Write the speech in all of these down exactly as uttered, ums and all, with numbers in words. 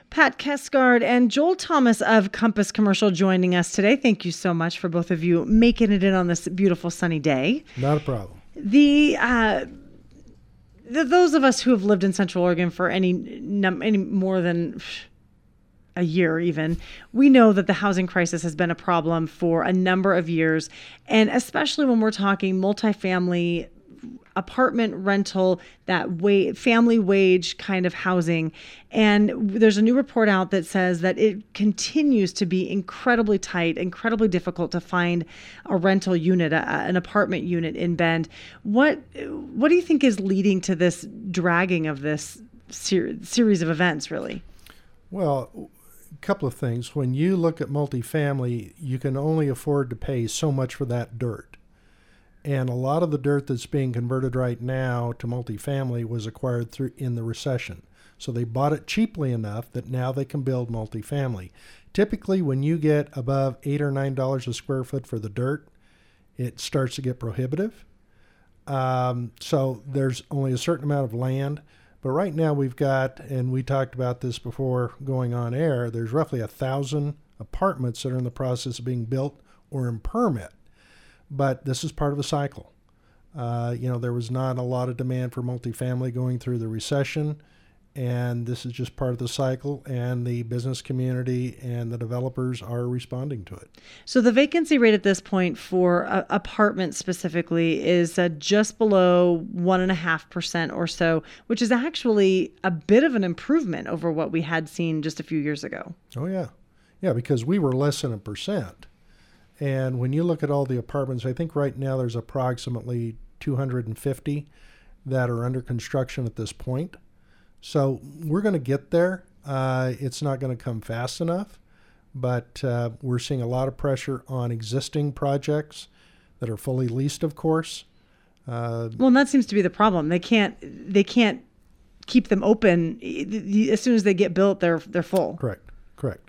Pat Kesgard and Joel Thomas of Compass Commercial joining us today. Thank you so much for both of you making it in on this beautiful sunny day. Not a problem. The, uh, the those of us who have lived in Central Oregon for any num- any more than a year even, we know that the housing crisis has been a problem for a number of years, and especially when we're talking multifamily apartment rental, that wa- family wage kind of housing. And there's a new report out that says that it continues to be incredibly tight, incredibly difficult to find a rental unit, a, an apartment unit in Bend. What what do you think is leading to this dragging of this ser- series of events, really? Well, a couple of things. When you look at multifamily, you can only afford to pay so much for that dirt. And a lot of the dirt that's being converted right now to multifamily was acquired through in the recession. So they bought it cheaply enough that now they can build multifamily. Typically, when you get above eight or nine dollars a square foot for the dirt, it starts to get prohibitive. Um, so there's only a certain amount of land. But right now we've got, and we talked about this before going on air, there's roughly a thousand apartments that are in the process of being built or in permit. But this is part of a cycle. Uh, you know, there was not a lot of demand for multifamily going through the recession, and this is just part of the cycle, and the business community and the developers are responding to it. So the vacancy rate at this point for uh, apartments specifically is uh, just below one and a half percent or so, which is actually a bit of an improvement over what we had seen just a few years ago. Oh, yeah. Yeah, because we were less than a percent. And when you look at all the apartments, I think right now there's approximately two hundred fifty that are under construction at this point. So we're going to get there. Uh, it's not going to come fast enough, but uh, we're seeing a lot of pressure on existing projects that are fully leased, of course. Uh, well, and that seems to be the problem. They can't they can't keep them open. As soon as they get built, they're they're full. Correct. Correct.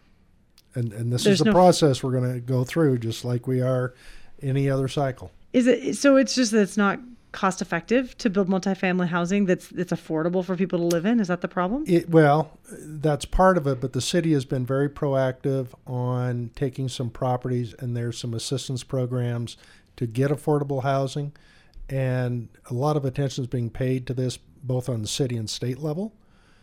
And and this There's is the no process we're going to go through, just like we are any other cycle. Is it so? It's just that it's not cost effective to build multifamily housing that's that's affordable for people to live in. Is that the problem? It, well, that's part of it, but the city has been very proactive on taking some properties, and there's some assistance programs to get affordable housing, and a lot of attention is being paid to this both on the city and state level.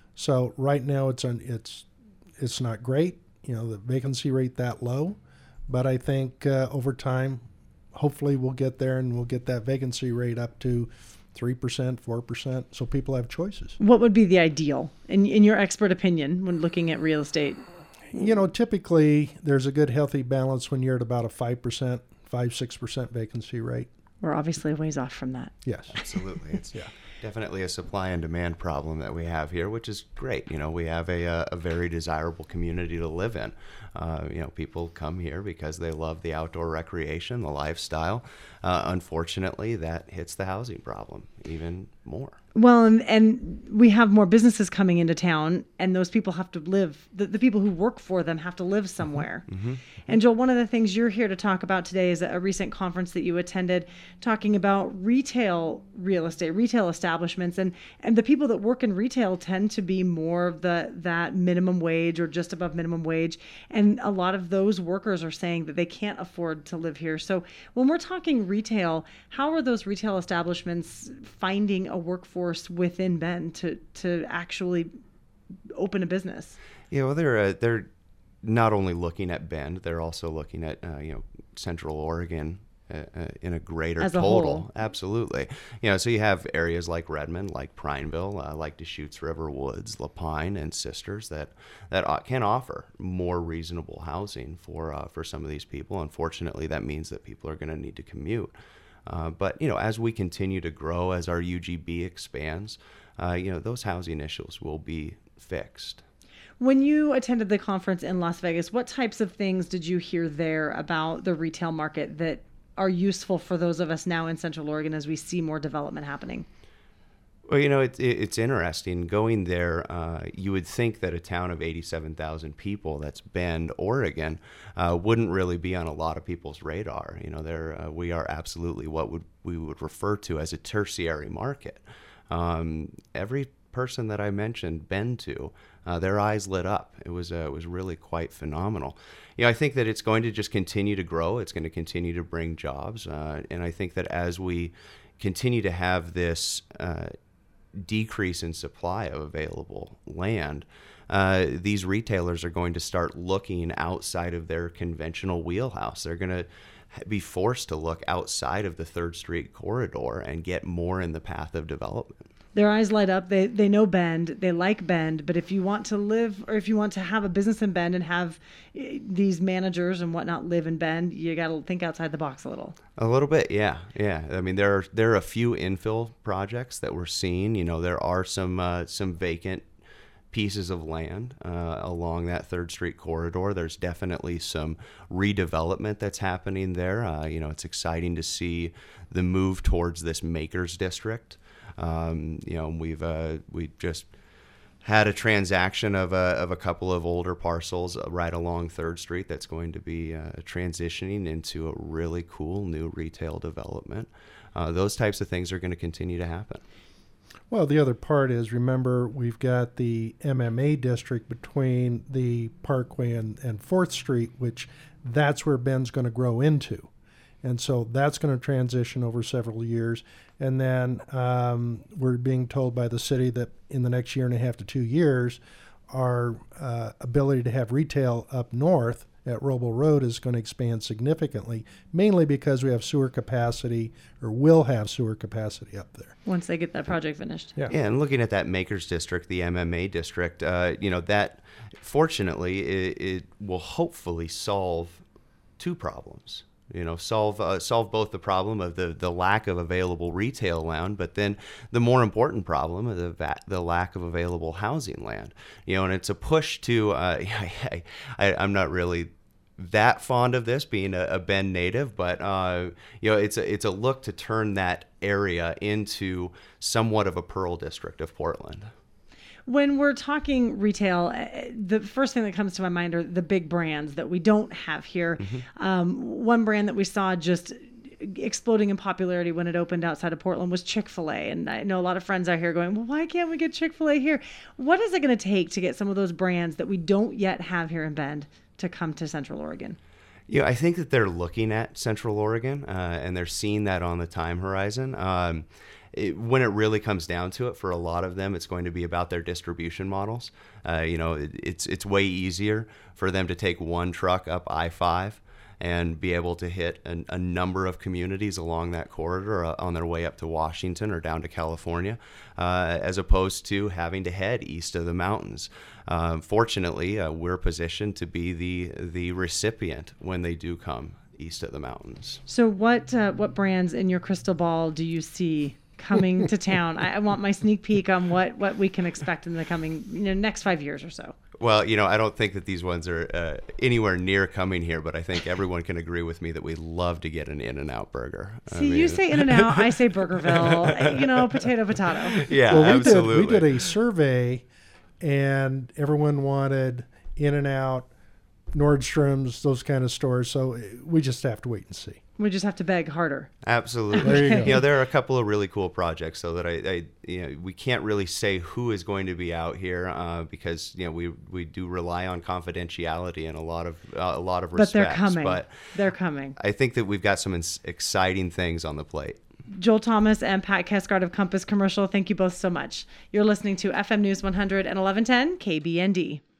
So right now it's on it's it's not great. You know, the vacancy rate that low, but I think uh, over time, hopefully we'll get there and we'll get that vacancy rate up to three percent, four percent, so people have choices. What would be the ideal, in, in your expert opinion, when looking at real estate? You know, typically there's a good healthy balance when you're at about a five percent, five, six percent vacancy rate. We're obviously a ways off from that. Yes. Absolutely. It's yeah. Definitely a supply and demand problem that we have here, which is great. You know, we have a, a very desirable community to live in. Uh, you know, people come here because they love the outdoor recreation, the lifestyle. Uh, unfortunately, that hits the housing problem even more. Well, and, and we have more businesses coming into town, and those people have to live, the, the people who work for them have to live somewhere. Mm-hmm. And Joel, one of the things you're here to talk about today is a recent conference that you attended talking about retail real estate, retail establishments, and, and the people that work in retail tend to be more of the that minimum wage or just above minimum wage. And a lot of those workers are saying that they can't afford to live here. So when we're talking retail, how are those retail establishments finding a workforce within Bend to to actually open a business? Yeah, well, they're uh, they're not only looking at Bend, they're also looking at uh, you know Central Oregon uh, uh, in a greater As a total. whole. Absolutely. You know, so you have areas like Redmond, like Prineville, uh, like Deschutes River Woods, Lapine, and Sisters that that uh, can offer more reasonable housing for uh, for some of these people. Unfortunately, that means that people are going to need to commute. Uh, but, you know, as we continue to grow, as our U G B expands, uh, you know, those housing issues will be fixed. When you attended the conference in Las Vegas, what types of things did you hear there about the retail market that are useful for those of us now in Central Oregon as we see more development happening? Well, you know, it, it, it's interesting. Going there, uh, you would think that a town of eighty-seven thousand people, that's Bend, Oregon, uh, wouldn't really be on a lot of people's radar. You know, there uh, we are absolutely what would we would refer to as a tertiary market. Um, every person that I mentioned, been to, uh, their eyes lit up. It was uh, it was really quite phenomenal. You know, I think that it's going to just continue to grow. It's going to continue to bring jobs, uh, and I think that as we continue to have this uh, decrease in supply of available land, uh, these retailers are going to start looking outside of their conventional wheelhouse. They're going to be forced to look outside of the Third Street corridor and get more in the path of development. Their eyes light up. They they know Bend. They like Bend. But if you want to live, or if you want to have a business in Bend and have uh, these managers and whatnot live in Bend, you got to think outside the box a little. A little bit, yeah, yeah. I mean, there are there are a few infill projects that we're seeing. You know, there are some uh, some vacant pieces of land uh, along that Third Street corridor. There's definitely some redevelopment that's happening there. Uh, you know, it's exciting to see the move towards this Makers District. Um, you know, we've uh, we just had a transaction of a of a couple of older parcels right along Third Street that's going to be uh, transitioning into a really cool new retail development. Uh, those types of things are going to continue to happen. Well, the other part is, remember, we've got the M M A district between the Parkway and, and fourth Street, which that's where Bend's going to grow into. And so that's going to transition over several years. And then um, we're being told by the city that in the next year and a half to two years, our uh, ability to have retail up north at Roble Road is going to expand significantly, mainly because we have sewer capacity, or will have sewer capacity up there. Once they get that project finished. Yeah, yeah, and looking at that Makers District, the M M A district, uh, you know, that fortunately it, it will hopefully solve two problems. You know, solve uh, solve both the problem of the, the lack of available retail land, but then the more important problem of the va- the lack of available housing land. You know, and it's a push to. Uh, I, I, I'm not really that fond of this, being a, a Bend native, but uh, you know, it's a it's a look to turn that area into somewhat of a Pearl District of Portland. When we're talking retail, the first thing that comes to my mind are the big brands that we don't have here. Mm-hmm. Um, one brand that we saw just exploding in popularity when it opened outside of Portland was Chick-fil-A. And I know a lot of friends out here going, well, why can't we get Chick-fil-A here? What is it going to take to get some of those brands that we don't yet have here in Bend to come to Central Oregon? Yeah, I think that they're looking at Central Oregon uh, and they're seeing that on the time horizon. Um, It, when it really comes down to it, for a lot of them, it's going to be about their distribution models. Uh, you know, it, it's it's way easier for them to take one truck up I five and be able to hit an, a number of communities along that corridor uh, on their way up to Washington or down to California, uh, as opposed to having to head east of the mountains. Um, fortunately, uh, we're positioned to be the the recipient when they do come east of the mountains. So what uh, what brands in your crystal ball do you see coming to town? I, I want my sneak peek on what, what we can expect in the coming, you know, next five years or so. Well, you know, I don't think that these ones are uh, anywhere near coming here, but I think everyone can agree with me that we love to get an In-N-Out burger. See, I mean, you say In-N-Out, I say Burgerville, you know, potato, potato. Yeah, well, we absolutely. Did, we did a survey, and everyone wanted In-N-Out, Nordstrom's, those kind of stores. So we just have to wait and see. We just have to beg harder. Absolutely. There you go. You know, there are a couple of really cool projects, so that I, I you know, we can't really say who is going to be out here uh, because you know we we do rely on confidentiality in a lot of uh, a lot of respects. But they're coming. But they're coming. I think that we've got some ins- exciting things on the plate. Joel Thomas and Pat Kesgard of Compass Commercial, thank you both so much. You're listening to F M News one hundred and eleven ten K B N D.